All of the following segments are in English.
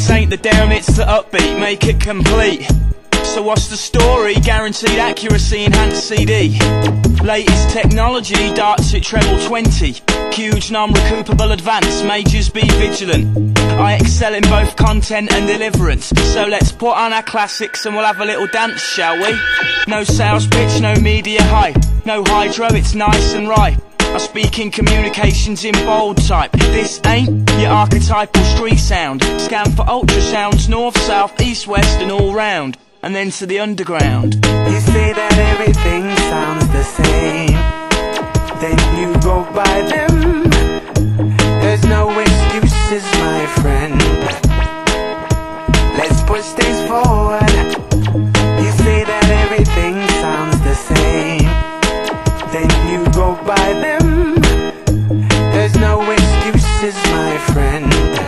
ain't the down, it's the upbeat, make it complete. So what's the story? Guaranteed accuracy, enhanced CD. Latest technology, darts at treble 20. Huge non-recoupable advance, majors be vigilant. I excel in both content and deliverance. So let's put on our classics and we'll have a little dance, shall we? No sales pitch, no media hype. No hydro, it's nice and right. I speak in communications in bold type. This ain't your archetypal street sound. Scan for ultrasounds, north, south, east, west and all round. And then to the underground. You say that everything sounds the same, then you go by them. There's no excuses, my friend. Let's push things forward. You say that everything sounds the same, then you go by them. There's no excuses, my friend.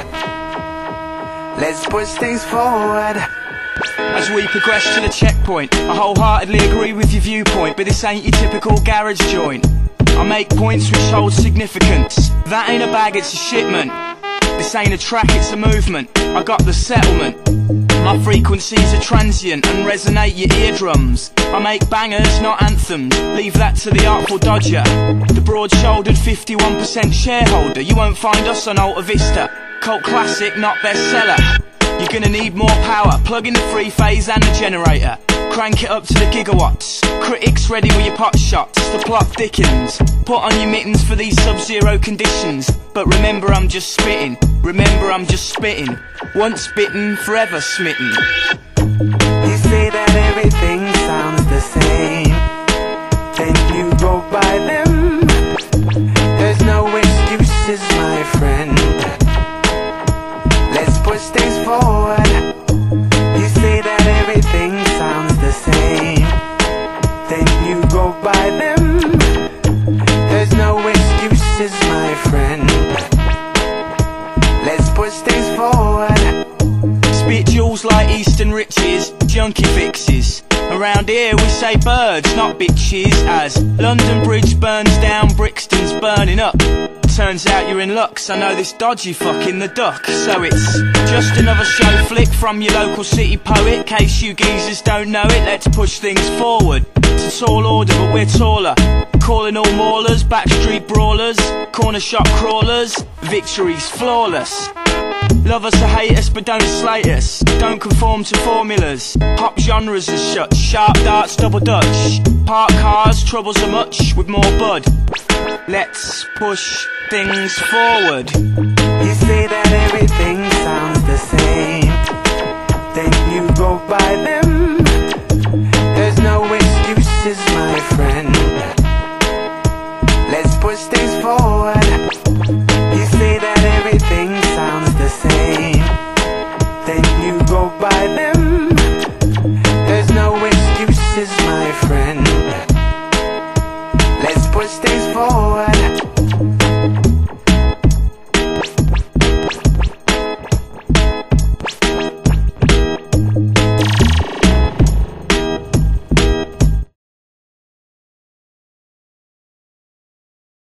Let's push things forward. As we progress to the checkpoint, I wholeheartedly agree with your viewpoint, but this ain't your typical garage joint. I make points which hold significance. That ain't a bag, it's a shipment. This ain't a track, it's a movement. I got the settlement. My frequencies are transient and resonate your eardrums. I make bangers, not anthems. Leave that to the Artful Dodger, the broad-shouldered 51% shareholder. You won't find us on Alta Vista. Cult classic, not bestseller. You're gonna need more power. Plug in the three-phase and the generator. Crank it up to the gigawatts. Critics ready with your pot shots. The plot thickens. Put on your mittens for these sub-zero conditions. But remember I'm just spitting. Remember I'm just spitting. Once bitten, forever smitten. You say that everything sounds the same, then you go by them. There's no excuses, my friend. Let's push things forward. You say that everything sounds the same, then you go by them. There's no excuses, my friend. Let's push things forward. Spit jewels like Eastern riches, junkie fixes. Around here we say birds, not bitches. As London Bridge burns down, Brixton's burning up. Turns out you're in luck, so I know this dodgy fucking the duck. So it's just another show flick from your local city poet. Case you geezers don't know it, let's push things forward. It's a tall order but we're taller. Calling all maulers, backstreet brawlers, corner shop crawlers. Victory's flawless. Love us or hate us, but don't slate us. Don't conform to formulas. Pop genres are shut. Sharp darts, double dutch. Park cars, troubles are much with more bud. Let's push things forward. You say that everything sounds the same, then you go by them. There's no excuses, my friend. Let's push things forward. You say that everything sounds the same, then you go by them. There's no excuses, my friend.